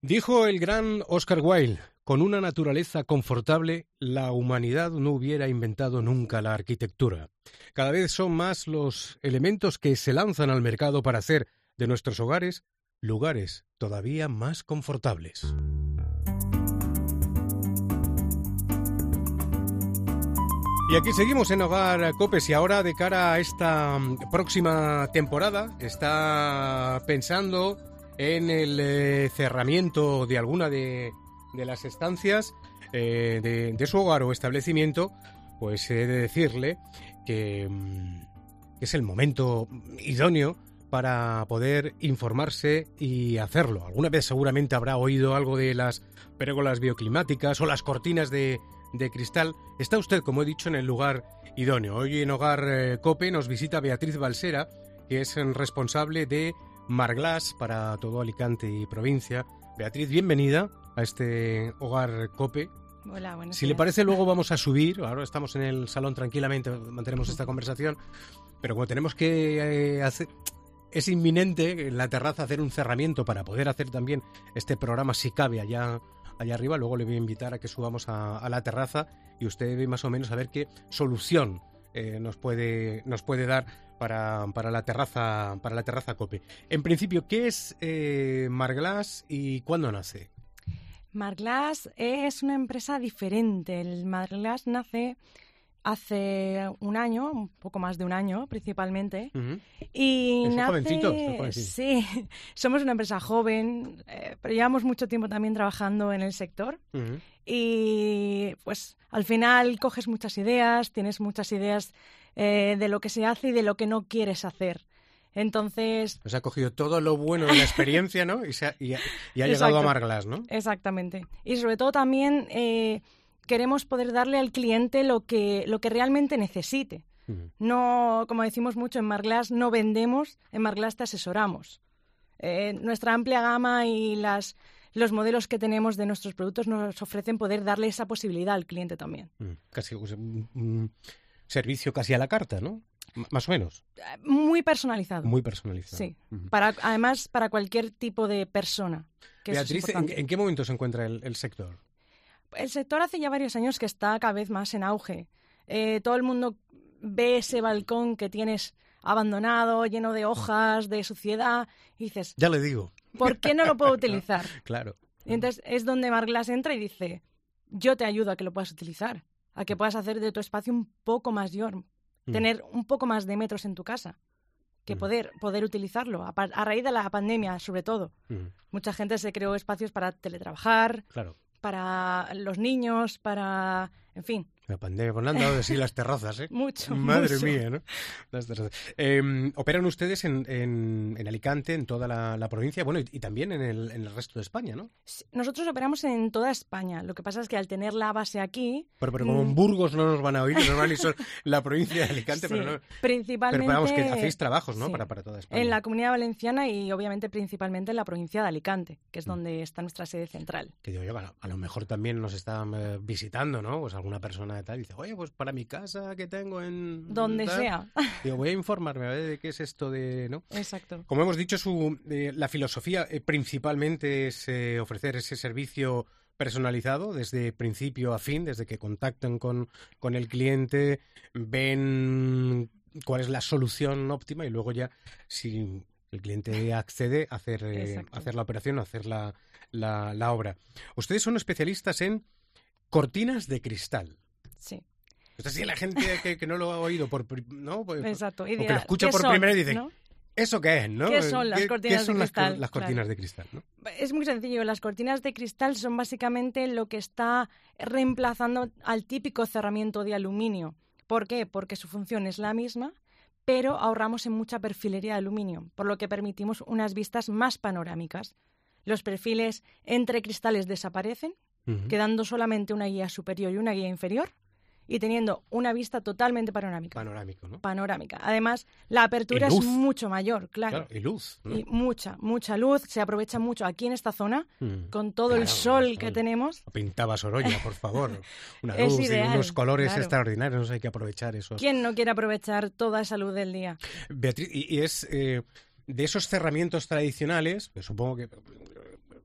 Dijo el gran Oscar Wilde, con una naturaleza confortable, la humanidad no hubiera inventado nunca la arquitectura. Cada vez son más los elementos que se lanzan al mercado para hacer de nuestros hogares lugares todavía más confortables. Y aquí seguimos en Hogar Copes y ahora de cara a esta próxima temporada está pensando en el cerramiento de alguna de las estancias de su hogar o establecimiento. Pues he de decirle que es el momento idóneo para poder informarse y hacerlo. Alguna vez seguramente habrá oído algo de las pérgolas bioclimáticas o las cortinas de cristal. Está usted, como he dicho, en el lugar idóneo. Hoy en Hogar Cope nos visita Beatriz Balsera, que es responsable de Marglass para todo Alicante y provincia. Beatriz, bienvenida a este Hogar Cope. Hola, buenos días. Si le parece, luego vamos a subir. Ahora estamos en el salón tranquilamente, mantenemos esta conversación. Pero como tenemos que hacer... Es inminente en la terraza hacer un cerramiento para poder hacer también este programa, si cabe, allá arriba. Luego le voy a invitar a que subamos a la terraza y usted ve más o menos a ver qué solución nos puede dar para la terraza Cope. En principio, ¿qué es Marglass y cuándo nace? Marglass es una empresa diferente. El Marglass nace hace un año, un poco más de un año principalmente. Uh-huh. Y ¿Es nace... jovencito? Sí, somos una empresa joven, pero llevamos mucho tiempo también trabajando en el sector. Uh-huh. Y pues al final coges muchas ideas, tienes muchas ideas de lo que se hace y de lo que no quieres hacer. Entonces... Pues ha cogido todo lo bueno de la experiencia, ¿no? Y ha llegado a Marglass, ¿no? Exactamente. Y sobre todo también... queremos poder darle al cliente lo que realmente necesite. Uh-huh. No, como decimos mucho, en Marglass no vendemos, en Marglass te asesoramos. Nuestra amplia gama y los modelos que tenemos de nuestros productos nos ofrecen poder darle esa posibilidad al cliente también. Casi un servicio casi a la carta, ¿no? Más o menos. Muy personalizado. Muy personalizado. Sí. Uh-huh. Además, para cualquier tipo de persona. Beatriz, ¿en qué momento se encuentra el sector? El sector hace ya varios años que está cada vez más en auge. Todo el mundo ve ese balcón que tienes abandonado, lleno de hojas, de suciedad, y dices... Ya le digo. ¿Por qué no lo puedo utilizar? Claro. Y entonces es donde Marglass entra y dice, yo te ayudo a que lo puedas utilizar, a que puedas hacer de tu espacio un poco mayor, tener un poco más de metros en tu casa, que poder utilizarlo, a raíz de la pandemia sobre todo. Mucha gente se creó espacios para teletrabajar, claro, para los niños, para... en fin. La pandemia, pues le han dado de sí las terrazas, ¿eh? Mucho. Madre mía, ¿no? Las terrazas. Operan ustedes en Alicante, en toda la provincia, bueno, y también en el resto de España, ¿no? Sí, nosotros operamos en toda España. Lo que pasa es que al tener la base aquí... Pero como en Burgos no nos van a oír, nos van a oír solo la provincia de Alicante, sí, pero no... Principalmente... Pero vamos, que hacéis trabajos, ¿no? Sí, para toda España. en la Comunidad Valenciana y obviamente principalmente en la provincia de Alicante, que es donde está nuestra sede central. Que digo yo, a lo mejor también nos están visitando, ¿no? Pues alguna persona de tal y dice, oye, pues para mi casa que tengo en... donde tal, sea. Digo, voy a informarme a ver de qué es esto de... ¿no? Exacto. Como hemos dicho, la filosofía principalmente es ofrecer ese servicio personalizado desde principio a fin, desde que contactan con el cliente, ven cuál es la solución óptima y luego ya, si el cliente accede, hacer la operación, hacer la obra. Ustedes son especialistas en cortinas de cristal. Sí. Esto sí, la gente que no lo ha oído, ¿no? Exacto. O que lo escucha por primera vez y dice, ¿no? ¿Eso qué es, no? ¿Qué son las cortinas de cristal? Las cortinas de cristal, ¿no? Es muy sencillo. Las cortinas de cristal son básicamente lo que está reemplazando al típico cerramiento de aluminio. ¿Por qué? Porque su función es la misma, pero ahorramos en mucha perfilería de aluminio, por lo que permitimos unas vistas más panorámicas. Los perfiles entre cristales desaparecen, quedando solamente una guía superior y una guía inferior, y teniendo una vista totalmente panorámica. Panorámico, ¿no? Panorámica. Además, la apertura es mucho mayor, claro. Y luz, ¿no? Y mucha luz. Se aprovecha mucho aquí en esta zona, con todo el sol que tenemos. Pintaba Sorolla, por favor. Una es luz ideal, y unos colores claro, extraordinarios. Hay que aprovechar eso. ¿Quién no quiere aprovechar toda esa luz del día? Beatriz, y es de esos cerramientos tradicionales, que supongo que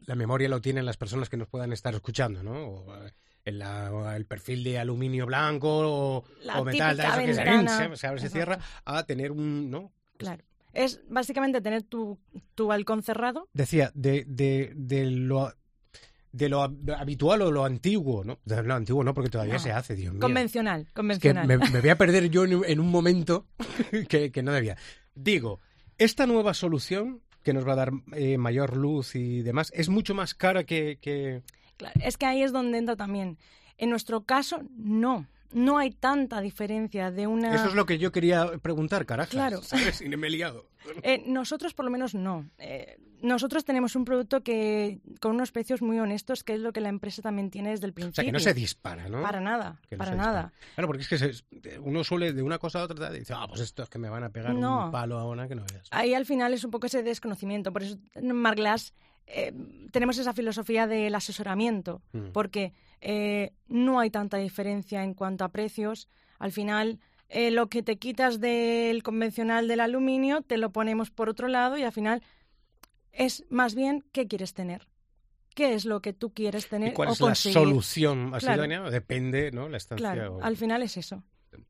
la memoria lo tienen las personas que nos puedan estar escuchando, ¿no? O el perfil de aluminio blanco o metal, típica eso ventana. que se abre y se cierra, a tener un... ¿no? Claro. Es básicamente tener tu balcón cerrado. Decía, de lo habitual o lo antiguo, ¿no? De lo antiguo no, porque todavía se hace, Dios mío. Convencional. Es que me voy a perder yo en un momento que no debía. Digo, esta nueva solución que nos va a dar mayor luz y demás, es mucho más cara que... Claro, es que ahí es donde entra también. En nuestro caso, no hay tanta diferencia de una... Eso es lo que yo quería preguntar, carajas. Claro. ¿Sabes? Y me he liado. Nosotros, por lo menos, no. Nosotros tenemos un producto que con unos precios muy honestos, que es lo que la empresa también tiene desde el principio. O sea, que no se dispara, ¿no? Para nada, para nada. Claro, porque es que uno suele de una cosa a otra y dice, pues esto es que me van a pegar un palo ahora que no veas. Ahí al final es un poco ese desconocimiento. Por eso en Marglass tenemos esa filosofía del asesoramiento, porque no hay tanta diferencia en cuanto a precios. Al final, lo que te quitas del convencional del aluminio, te lo ponemos por otro lado y al final es más bien qué quieres tener. ¿Qué es lo que tú quieres tener ¿Y cuál o es conseguir? la solución más idónea? Depende, ¿no? La estancia. Claro, al final es eso.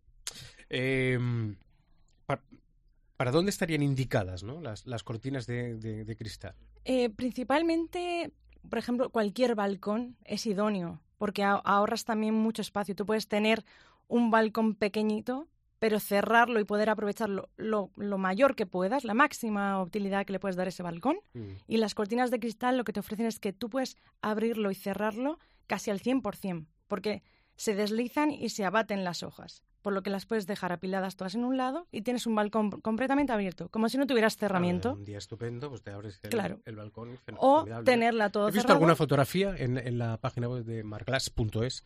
¿Para dónde estarían indicadas, ¿no? las cortinas de cristal? Principalmente, por ejemplo, cualquier balcón es idóneo, porque ahorras también mucho espacio. Tú puedes tener un balcón pequeñito, pero cerrarlo y poder aprovecharlo lo mayor que puedas, la máxima utilidad que le puedes dar a ese balcón. Y las cortinas de cristal lo que te ofrecen es que tú puedes abrirlo y cerrarlo casi al 100%, porque se deslizan y se abaten las hojas, por lo que las puedes dejar apiladas todas en un lado y tienes un balcón completamente abierto, como si no tuvieras cerramiento. Un día estupendo, pues te abres el balcón. O tenerla todo cerrado. He visto alguna fotografía en la página web de marglass.es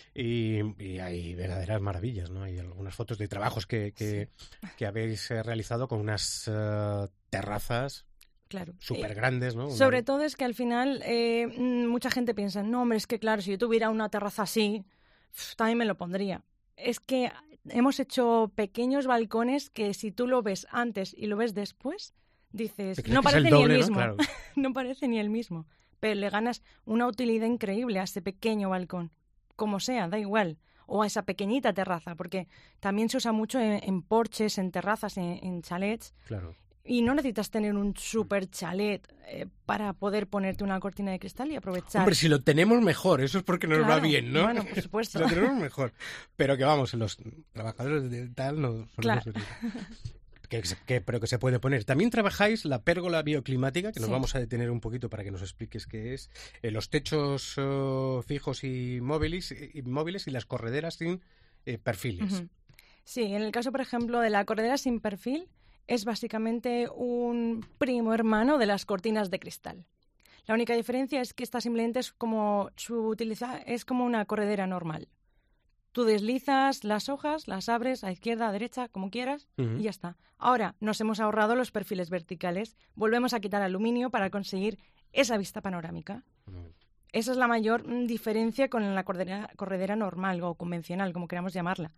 y hay verdaderas maravillas, ¿no? Hay algunas fotos de trabajos que habéis realizado con unas terrazas súper grandes, ¿no? Sobre todo es que al final mucha gente piensa, no, hombre, es que claro, si yo tuviera una terraza así, también me lo pondría. Es que hemos hecho pequeños balcones que si tú lo ves antes y lo ves después, dices, no parece ni el mismo. ¿No? Claro. No parece ni el mismo. Pero le ganas una utilidad increíble a ese pequeño balcón. Como sea, da igual. O a esa pequeñita terraza, porque también se usa mucho en porches, en terrazas, en chalets. Claro. Y no necesitas tener un super chalet para poder ponerte una cortina de cristal y aprovechar. Hombre, si lo tenemos mejor, eso es porque nos va bien, ¿no? Bueno, por supuesto. Si lo tenemos mejor. Pero que vamos, los trabajadores de tal no solemos pero que se puede poner. También trabajáis la pérgola bioclimática, que nos vamos a detener un poquito para que nos expliques qué es. Los techos fijos y móviles y las correderas sin perfiles. Sí, en el caso, por ejemplo, de la corredera sin perfil, es básicamente un primo hermano de las cortinas de cristal. La única diferencia es que esta simplemente es como es como una corredera normal. Tú deslizas las hojas, las abres a izquierda, a derecha, como quieras, y ya está. Ahora nos hemos ahorrado los perfiles verticales. Volvemos a quitar aluminio para conseguir esa vista panorámica. Esa es la mayor diferencia con la corredera normal o convencional, como queramos llamarla.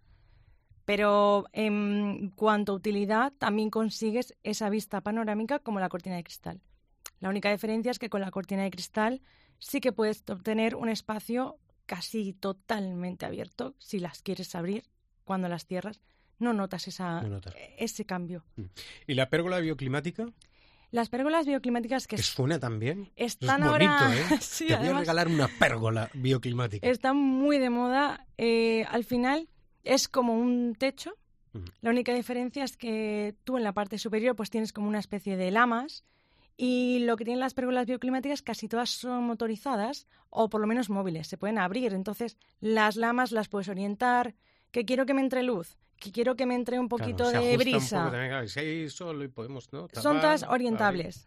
Pero en cuanto a utilidad, también consigues esa vista panorámica como la cortina de cristal. La única diferencia es que con la cortina de cristal sí que puedes obtener un espacio casi totalmente abierto. Si las quieres abrir, cuando las cierras, no notas ese cambio. ¿Y la pérgola bioclimática? Las pérgolas bioclimáticas que suena también. Están es bonito, ahora... ¿eh? Sí, te voy a regalar una pérgola bioclimática. Están muy de moda. Al final es como un techo. La única diferencia es que tú en la parte superior pues tienes como una especie de lamas. Y lo que tienen las pérgolas bioclimáticas, casi todas son motorizadas o por lo menos móviles, se pueden abrir. Entonces las lamas las puedes orientar, que quiero que me entre luz, que quiero que me entre un poquito de brisa. Un poco también, claro. Si hay sol y podemos, ¿no? Tapar, son todas orientables.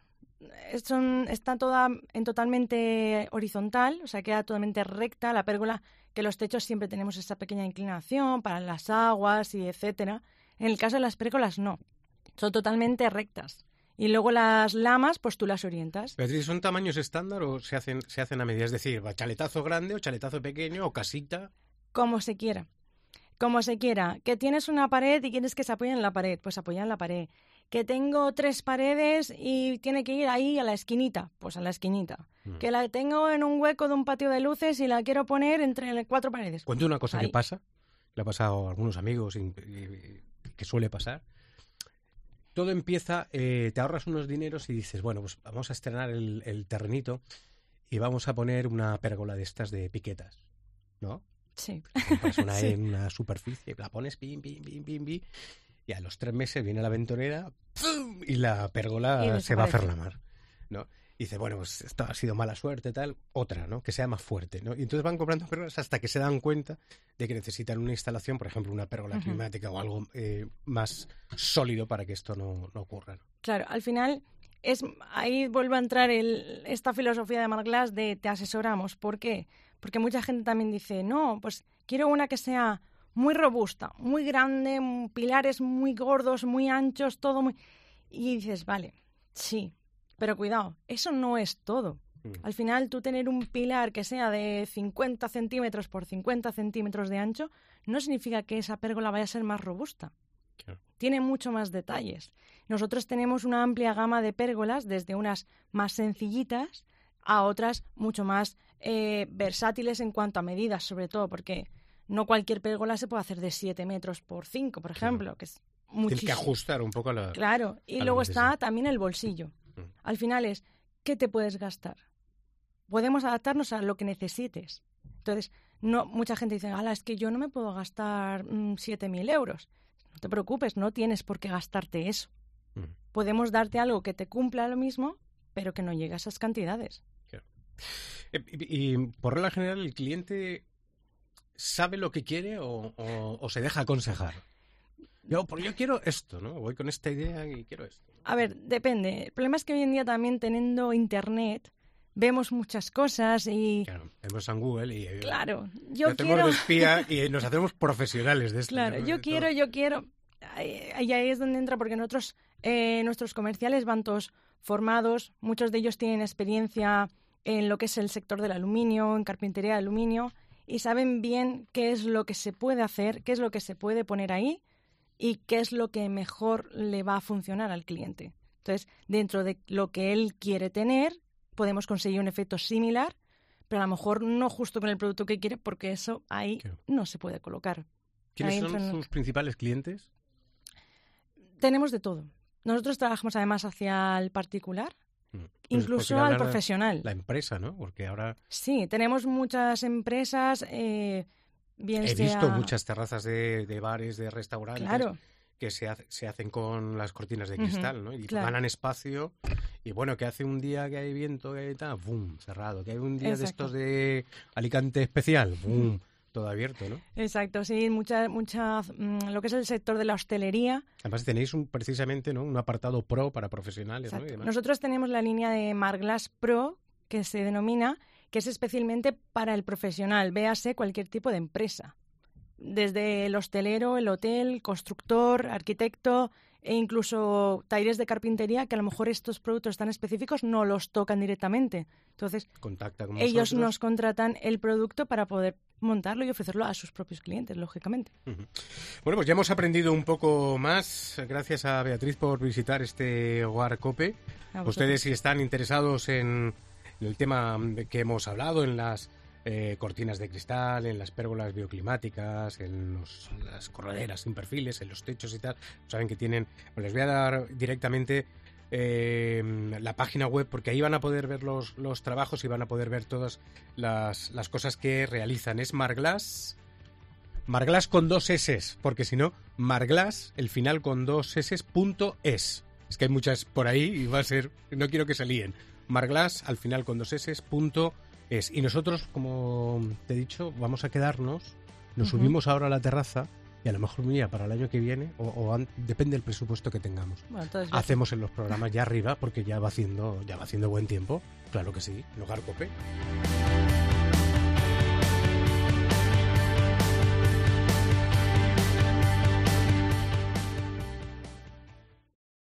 Está toda totalmente horizontal, o sea, queda totalmente recta la pérgola, que los techos siempre tenemos esa pequeña inclinación para las aguas y etcétera. En el caso de las pérgolas no, son totalmente rectas. Y luego las lamas, pues tú las orientas. Beatriz, ¿son tamaños estándar o se hacen a medida? Es decir, chaletazo grande o chaletazo pequeño o casita. Como se quiera. Como se quiera. Que tienes una pared y quieres que se apoye en la pared, pues apoya en la pared. Que tengo 3 paredes y tiene que ir ahí a la esquinita, pues a la esquinita. Que la tengo en un hueco de un patio de luces y la quiero poner entre 4 paredes. Cuento una cosa ahí. que pasa, le ha pasado a algunos amigos y que suele pasar. Todo empieza, te ahorras unos dineros y dices, bueno, pues vamos a estrenar el terrenito y vamos a poner una pérgola de estas de piquetas, ¿no? Sí. Compras una Sí. en una superficie, la pones, pim, pim, pim, pim, pim, y a los 3 meses viene la aventurera ¡pum! Y la pérgola Y se va a hacer desaparece. la mar, ¿no? Y dice, bueno, pues esto ha sido mala suerte, tal, otra, ¿no? Que sea más fuerte, ¿no? Y entonces van comprando pérgolas hasta que se dan cuenta de que necesitan una instalación, por ejemplo, una pérgola climática o algo más sólido para que esto no ocurra, ¿no? Claro, al final ahí vuelve a entrar esta filosofía de Mark Glass de te asesoramos. ¿Por qué? Porque mucha gente también dice, no, pues quiero una que sea muy robusta, muy grande, pilares muy gordos, muy anchos, todo muy... Y dices, vale, sí, pero cuidado, eso no es todo. Al final, tú tener un pilar que sea de 50 centímetros por 50 centímetros de ancho no significa que esa pérgola vaya a ser más robusta. Claro. Tiene mucho más detalles. Nosotros tenemos una amplia gama de pérgolas, desde unas más sencillitas a otras mucho más versátiles en cuanto a medidas, sobre todo, porque no cualquier pérgola se puede hacer de 7 metros por 5, por ejemplo, que es muchísimo. Tienes que ajustar un poco a la... Claro, y luego está también el bolsillo. Al final es, ¿qué te puedes gastar? Podemos adaptarnos a lo que necesites. Entonces, mucha gente dice, ala, es que yo no me puedo gastar 7.000 euros. No te preocupes, no tienes por qué gastarte eso. Podemos darte algo que te cumpla lo mismo, pero que no llegue a esas cantidades. Claro. Y por regla general, ¿el cliente sabe lo que quiere o se deja aconsejar? Yo quiero esto, ¿no? Voy con esta idea y quiero esto. A ver, depende. El problema es que hoy en día también teniendo internet vemos muchas cosas y... Claro, vemos en Google y... Claro, yo hacemos quiero... de espía y nos hacemos profesionales de esto. Claro, ¿no? yo quiero... Ahí es donde entra, porque nosotros, nuestros comerciales van todos formados, muchos de ellos tienen experiencia en lo que es el sector del aluminio, en carpintería de aluminio, y saben bien qué es lo que se puede hacer, qué es lo que se puede poner ahí y qué es lo que mejor le va a funcionar al cliente. Entonces, dentro de lo que él quiere tener, podemos conseguir un efecto similar, pero a lo mejor no justo con el producto que quiere, porque eso ahí no se puede colocar. ¿Quiénes son sus principales clientes? Tenemos de todo. Nosotros trabajamos además hacia el particular, incluso al profesional. La empresa, ¿no? Porque ahora... Sí, tenemos muchas empresas... He visto muchas terrazas de bares, de restaurantes... Claro. Que se hacen con las cortinas de cristal, ¿no? Y claro. ganan espacio. Y bueno, que hace un día que hay viento, que está, ¡bum!, cerrado. Que hay un día de estos de Alicante especial, ¡bum!, todo abierto, ¿no? Exacto, sí, mucha lo que es el sector de la hostelería. Además tenéis precisamente, ¿no?, un apartado pro para profesionales, ¿no? Y demás. Nosotros tenemos la línea de Mark Glass Pro, que se denomina, que es especialmente para el profesional, véase cualquier tipo de empresa. Desde el hostelero, el hotel, constructor, arquitecto e incluso talleres de carpintería, que a lo mejor estos productos tan específicos no los tocan directamente. Entonces, ellos nos contratan el producto para poder montarlo y ofrecerlo a sus propios clientes, lógicamente. Bueno, pues ya hemos aprendido un poco más. Gracias a Beatriz por visitar este Hogar Cope. Ustedes, si están interesados en el tema que hemos hablado, en las cortinas de cristal, en las pérgolas bioclimáticas, en las correderas sin perfiles, en los techos y tal, saben que tienen... Pues les voy a dar directamente la página web, porque ahí van a poder ver los trabajos y van a poder ver todas las cosas que realizan. Es Marglass con 2 S, porque si no, Marglass, el final con 2 S, .es. Es que hay muchas por ahí y va a ser... No quiero que se líen. Marglass, al final con 2 S, .es. Y nosotros, como te he dicho, vamos a quedarnos, nos subimos ahora a la terraza y a lo mejor, mira, para el año que viene, depende del presupuesto que tengamos. Bueno, entonces, hacemos en los programas ya arriba, porque ya va haciendo buen tiempo. Claro que sí, en Hogar Cope.